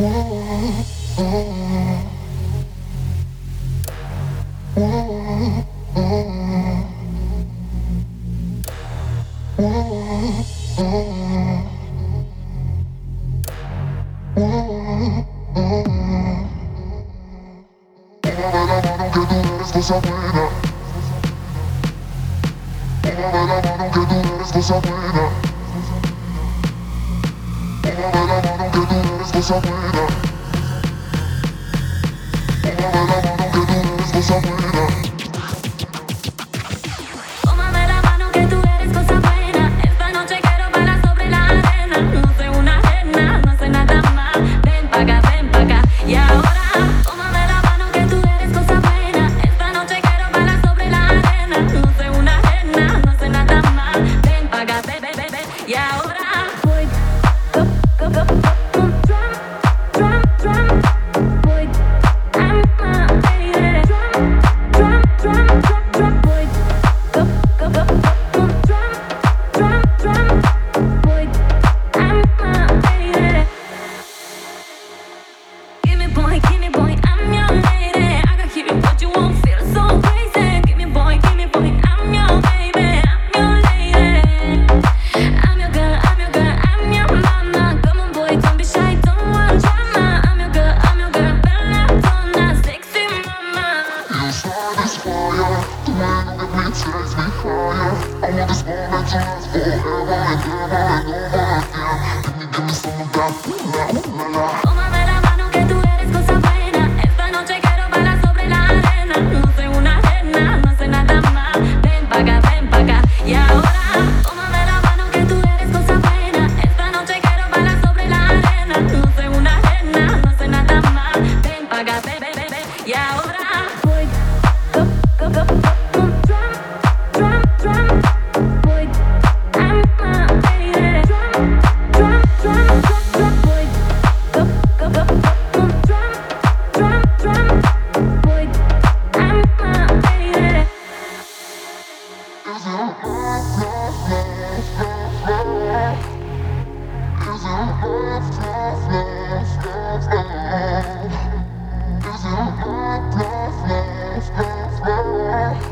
Cosa buena, mueve la mano que tú eres cosa buena, mueve la mano que tú eres cosa buena, mueve la mano que tú eres cosa buena. Tómame la mano que tú eres cosa buena. Esta noche quiero bailar sobre la arena. No soy una ajena, no sé nada más. Ven pa' acá, y ahora. Tómame la mano que tú eres cosa buena. Esta noche quiero bailar sobre la arena. No soy una ajena, no sé nada más. Ven pa' acá, y ahora. Voy, go, go, go, drum, drum, drum. Voy, I'm my lady. Drum, drum, drum, drum, drum. Voy, go, go, go, drum, drum, drum. Voy, I'm my lady. Give me boy, I'm your lady. I can hear what you want, feel so crazy. Give me boy, I'm your baby, I'm your lady. I'm your girl, I'm your mama. Come on boy, don't be shy, don't want drama. I'm your girl, bella donna, sexy mama. Your start is fire, the way you get me takes me higher. I want this moment to last forever and ever and over again. Give me some of that, ooh la ooh la la. Tómame la mano que tú eres cosa buena. Esta noche quiero bailar sobre la arena. No soy una ajena, no sé nada más. Ven pa' acá, y ahora. Tómame la mano que tú eres cosa buena. Esta noche quiero bailar sobre la arena. No soy una ajena, no sé nada más. Ven pa' acá, y ahora. Voy, go, go, go, drum, drum, drum. Voy, I'm my lady. Drum, drum, drum, drum, drum. Voy, go, go, go, drum, drum, drum. Voy, I'm my lady. Is it love, love, love, love, love? Is it love, love, love, love, love? Is it love, love, love, love, love?